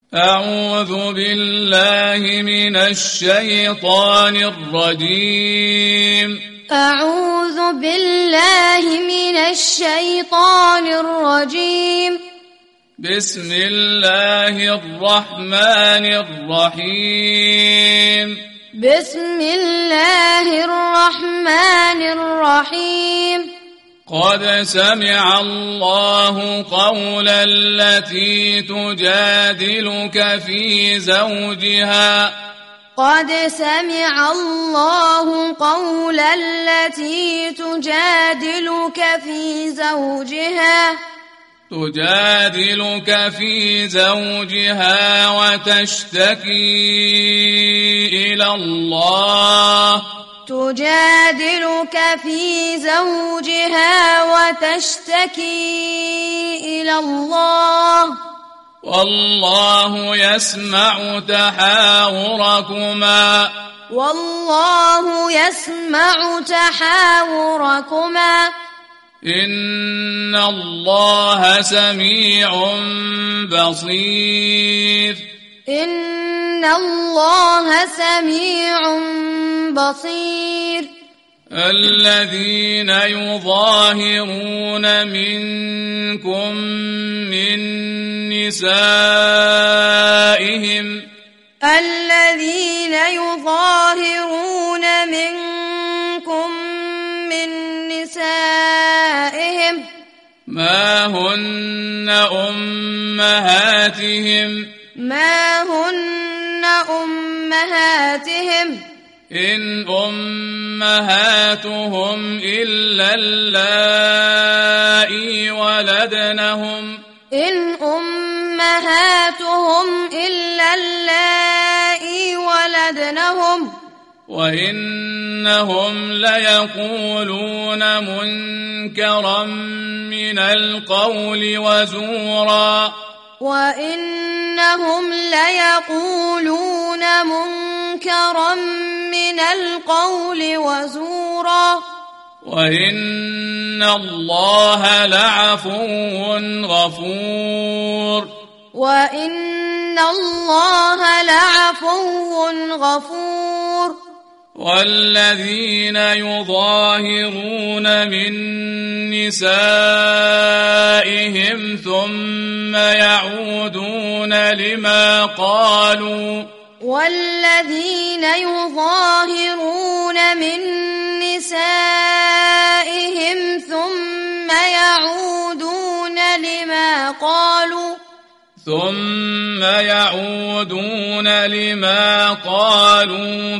أعوذ بالله من الشيطان الرجيم. أعوذ بالله من الشيطان الرجيم. بسم الله الرحمن الرحيم. بسم الله الرحمن الرحيم. قد سمع الله قول التي تجادلك في زوجها. قد سمع الله قول التي تجادلك في زوجها وتشتكي إلى الله. والله يسمع تحاوركما. إن الله سميع بصير. الذين يظاهرون منكم من نسائهم. ما هن أمهاتهم إن أمهاتهم إلا اللائي ولدنهم وإنهم ليقولون منكرا من القول وزورا. وإن الله لعفو غفور. والذين يظاهرون من نسائهم ثم يعودون لما قالوا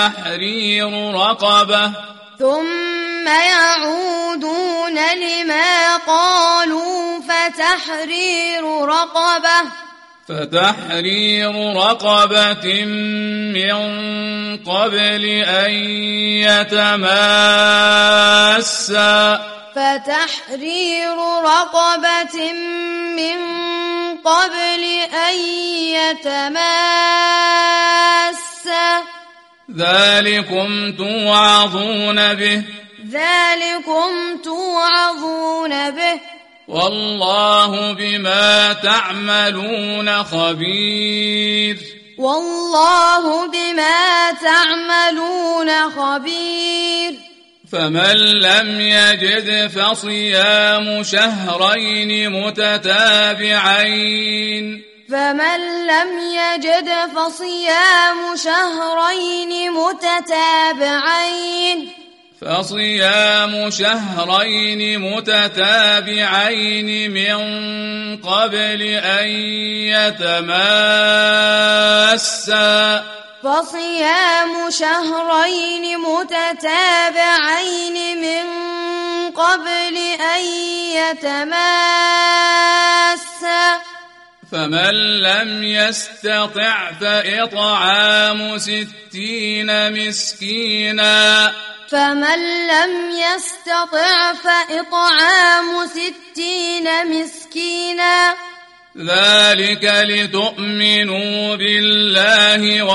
فتحرير رقبة من قبل أن يتماسا. ذلكم توعظون به. والله بما تعملون خبير. فمن لم يجد فصيام شهرين متتابعين من قبل أن يتماسا. فمن لم يستطع فإطعام 60 مسكينا. ذلك لتؤمنوا بالله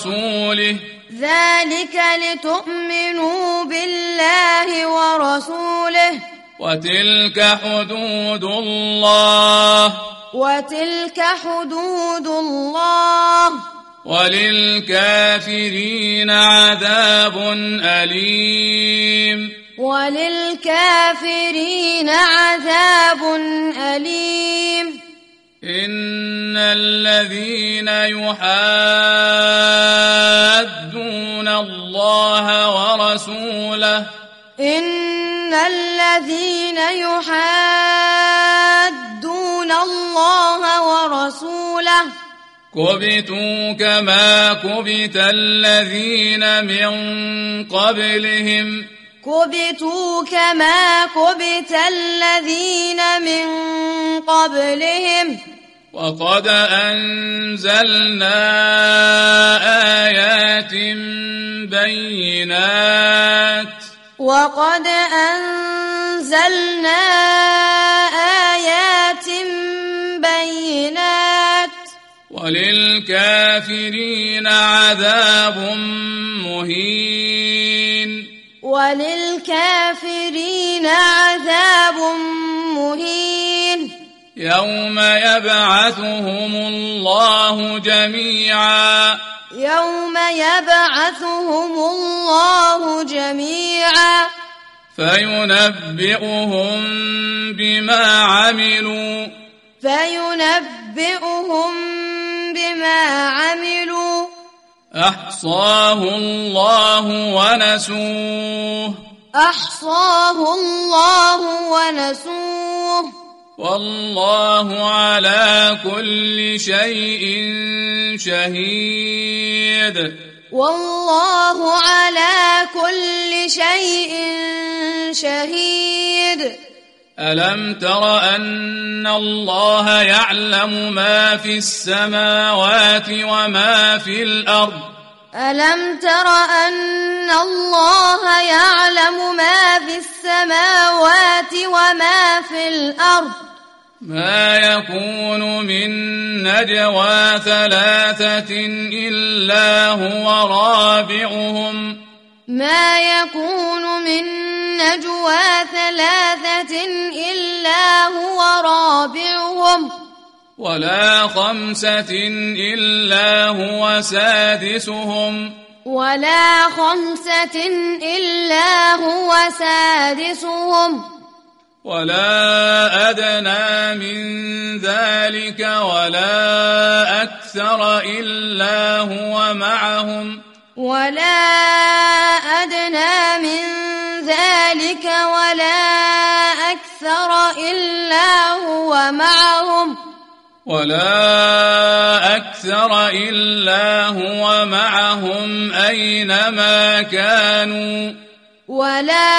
ورسوله. وتلك حدود الله وللكافرين عذاب أليم. وللكافرين عذاب أليم. إن الذين يحادون الله ورسوله إن الذين يحادون الله ورسوله كبتوا كما كبت الذين من قبلهم كبتوا كما كبت الذين من قبلهم وقد أنزلنا آيات بينات وقد أنزلنا آيات بينات وللكافرين عذاب مهين. وللكافرين عذاب مهين. يوم يبعثهم الله جميعا يوم يبعثهم الله جميعا فينبئهم بما عملوا أحصاه الله ونسوه والله على كل شيء شهيد. والله على كل شيء شهيد. ألم تر أن الله يعلم ما في السماوات وما في الأرض ألم تر أن الله يعلم ما في السماوات وما في الأرض ما يكون من نجوى ثلاثة إلا هو رابعهم ما يكون من نجوى ثلاثة إلا هو رابعهم ولا خمسة إلا هو سادسهم ولا خمسة إلا هو سادسهم ولا أدنى من ذلك ولا أكثر إلا هو معهم ولا أدنى من ذلك ولا أكثر إلا هو معهم ولا أكثر إلا هو معهم أينما كانوا ولا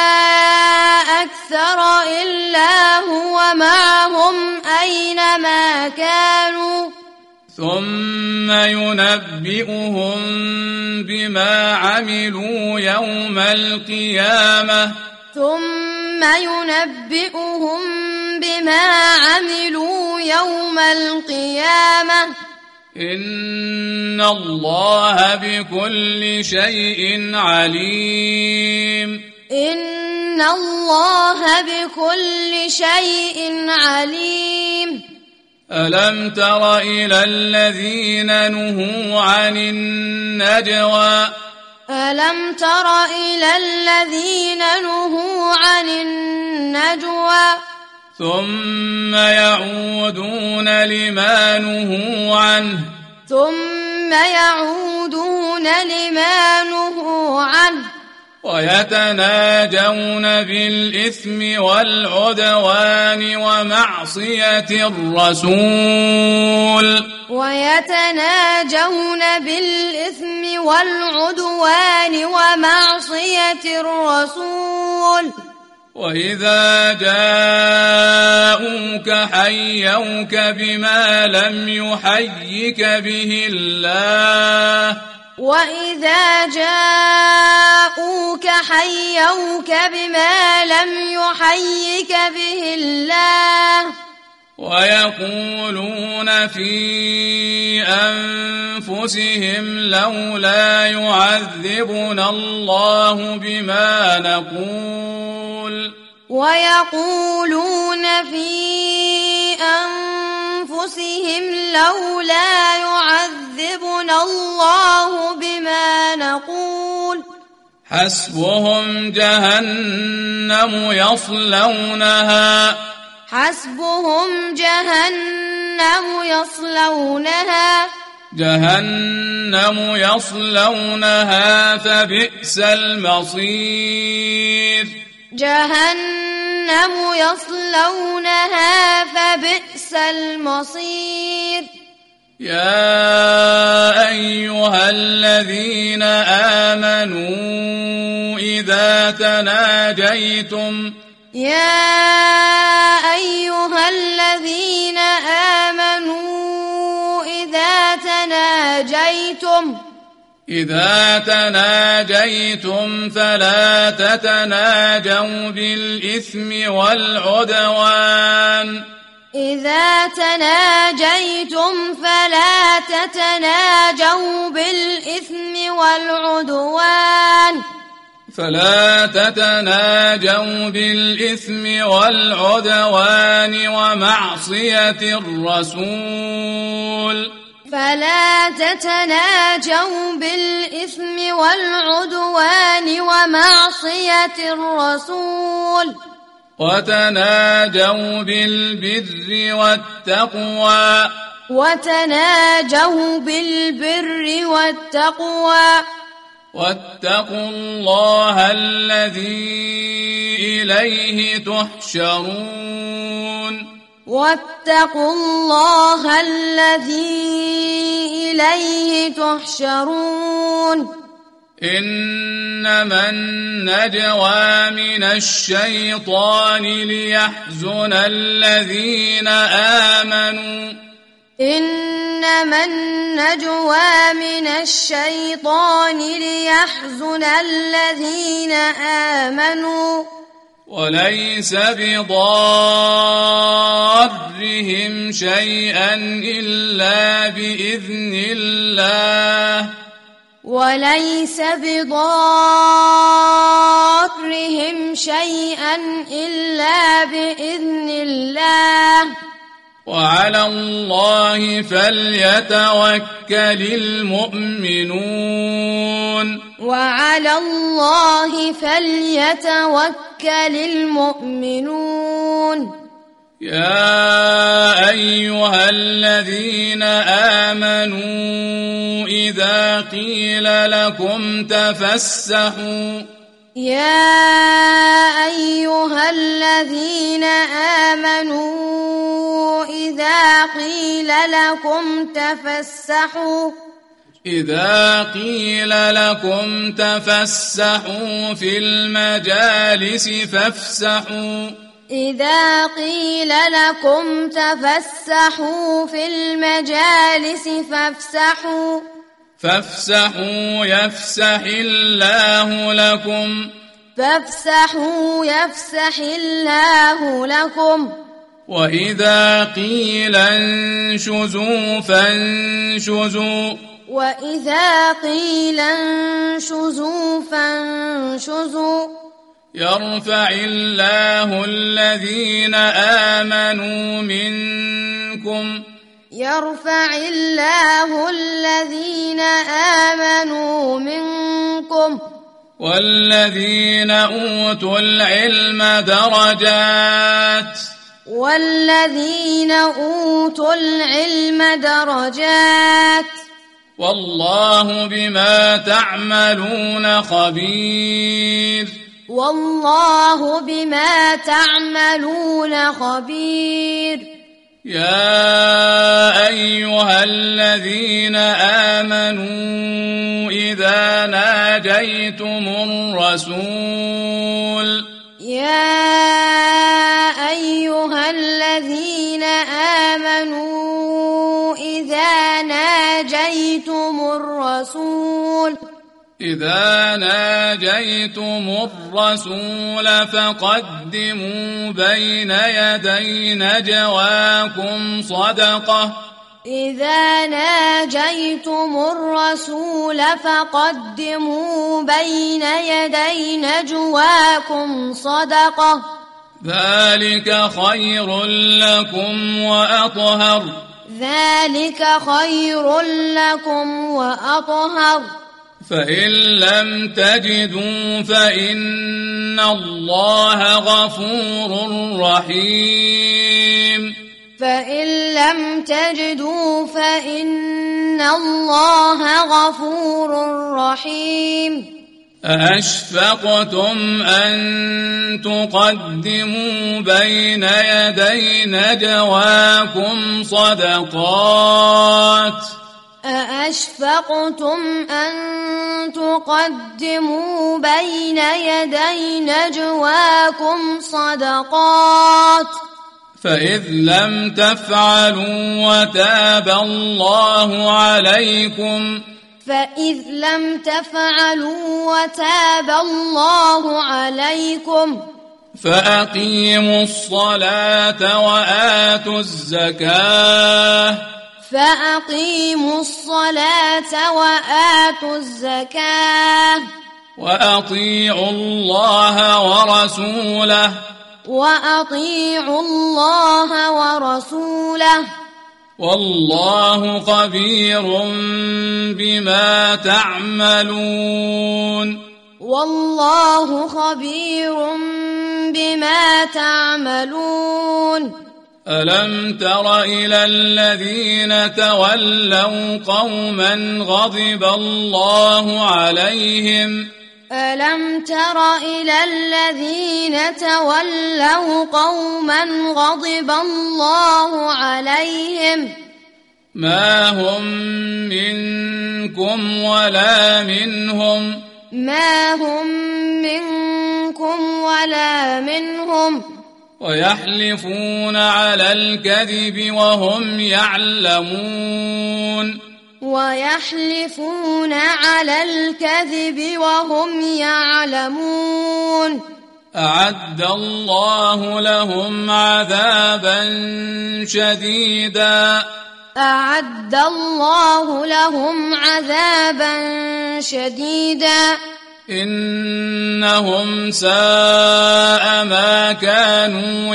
أكثر إلا هو معهم أينما كانوا ثم ينبئهم بما عملوا يوم القيامة ثم ينبئهم بما عملوا يوم القيامة إن الله بكل شيء عليم إن الله بكل شيء عليم ألم تر إلى الذين نهوا عن النجوى ألم تر إلى الذين نهوا عن النجوى ثم يعودون لما نهوا عنه ويتناجون بالإثم والعدوان ومعصية الرسول وإذا جاءوك حيوك بما لم يحيك به الله وإذا جاءوك حيوك بما لم يحيك به الله ويقولون في أنفسهم لولا يعذبنا الله بما نقول ويقولون في أنفسهم لولا يعذبنا الله حسبهم جهنم يصلونها حسبهم جهنم يصلونها فبئس المصير يا أيها الذين آمنوا إذا تناجيتم إذا تناجيتم فلا تتناجوا بالإثم والعدوان ومعصية الرسول وتناجوا بالبر والتقوى واتقوا الله الذي إليه تحشرون إنما النجوى من الشيطان ليحزن الذين آمنوا وليس بضارهم شيئا إلا بإذن الله وعلى الله فليتوكل المؤمنون يا أيها الذين آمنوا إذا قيل لكم تفسحوا في المجالس فافسحوا يفسح الله لكم وإذا قيل انشزوا فانشزوا يرفع الله الذين آمنوا منكم والذين أوتوا العلم درجات والله بما تعملون خبير يا أيها الذين آمنوا إذا ناجيتم الرسول فقدموا بين يدي نجواكم صدقة ذلك خير لكم وأطهر فإن لم تجدوا فإن الله غفور رحيم فإن لم تجدوا فإن الله غفور رحيم أأشفقتم أن تقدموا بين يدي نجواكم صدقات أأشفقتم أن تقدموا بين يدي نجواكم صدقات فإذ لم تفعلوا وتاب الله عليكم فأقيموا الصلاة وآتوا الزكاة وأطيعوا الله ورسوله والله خبير بما تعملون ألم تر إلى الذين تولوا قوما غضب الله عليهم ما هم منكم ولا منهم ويحلفون على الكذب وهم يعلمون أعد الله لهم عذابا شديدا إنهم ساء ما كانوا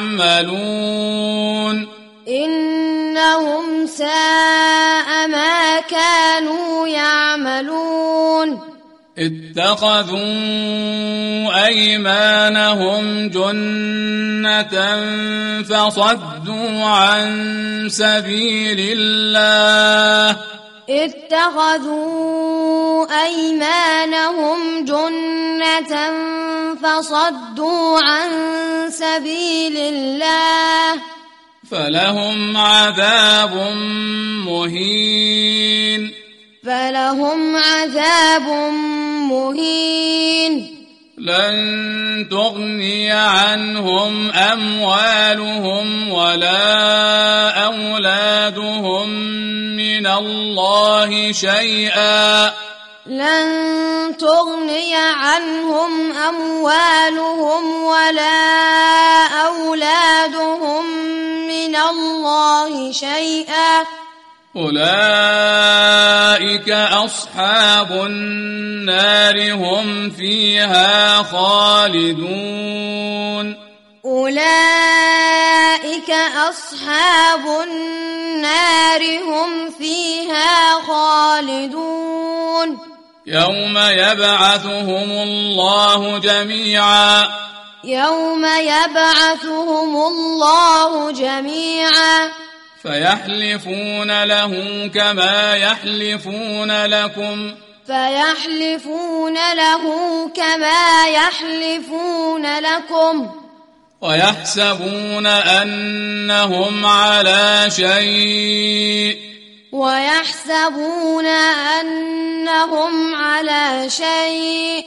يعملون اتخذوا أيمانهم جنة فصدوا عن سبيل الله فلهم عذاب مهين لن تغني عنهم أموالهم ولا أولادهم من الله شيئا أولئك أصحاب النار هم فيها خالدون يوم يبعثهم الله جميعا فيحلفون له كما يحلفون لكم ويحسبون أنهم على شيء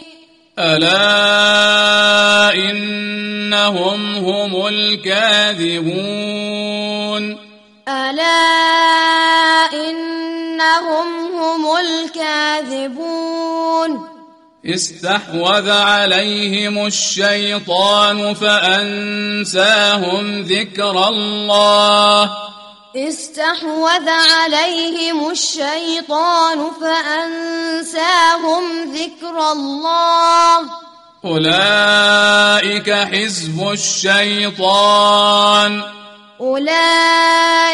ألا إنهم هم الكاذبون استحوذ عليهم الشيطان فأنساهم ذكر الله أولئك حزب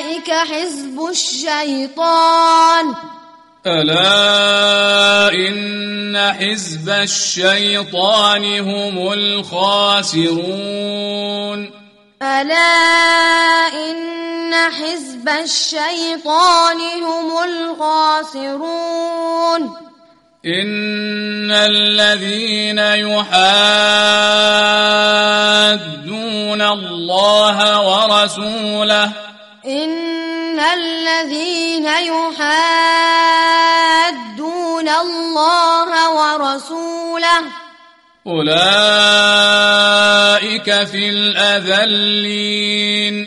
الشيطان ألا إن حزب الشيطان هم الخاسرون ألا إن حزب الشيطان هم الخاسرون إن الذين يحادون الله ورسوله إن الذين يحادون الله ورسوله أولئك في الأذلين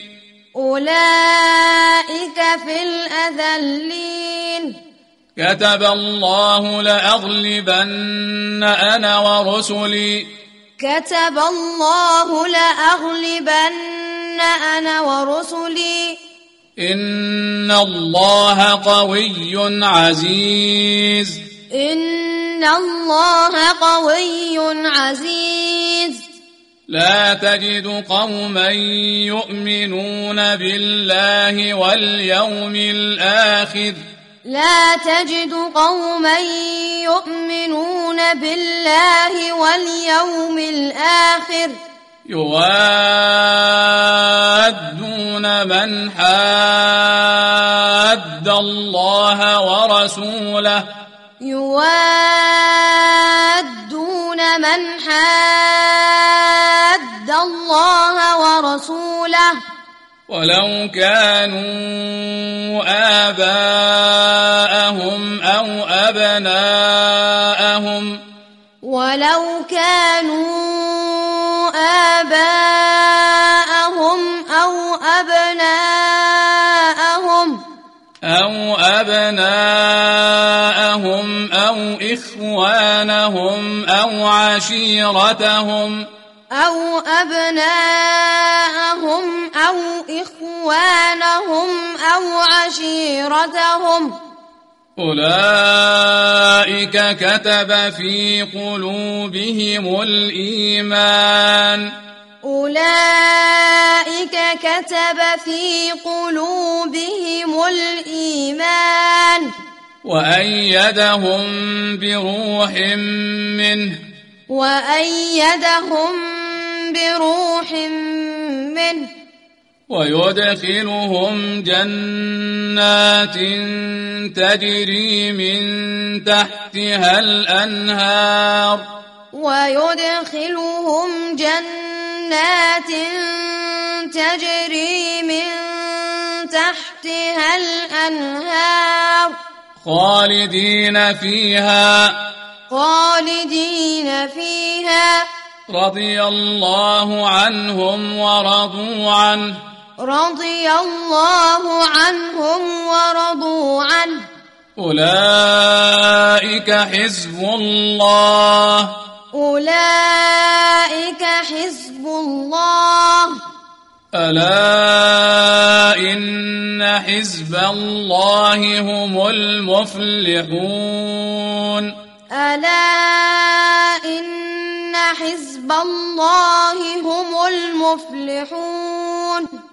أولئك في الأذلين كتب الله لأغلبن أنا ورسلي كتب الله لأغلبن أنا ورسلي إن الله قوي عزيز إن الله قوي عزيز لا تجد قوما يؤمنون بالله واليوم الآخر لا تجد قوما يؤمنون بالله واليوم الآخر يوادون من حاد الله ورسوله يوادون من حاد الله ورسوله ولو كانوا آباءهم أو أبناءهم ولو كانوا آباءهم أو إخوانهم أو عشيرتهم أولئك كتب في قلوبهم الإيمان أولئك كتب في قلوبهم الإيمان وأيدهم بروح منه ويدخلهم جنات تجري من تحتها الأنهار خالدين فيها رضي الله عنهم ورضوا عنه أولئك حزب الله ألا إن حزب الله هم المفلحون ألا إن حزب الله هم المفلحون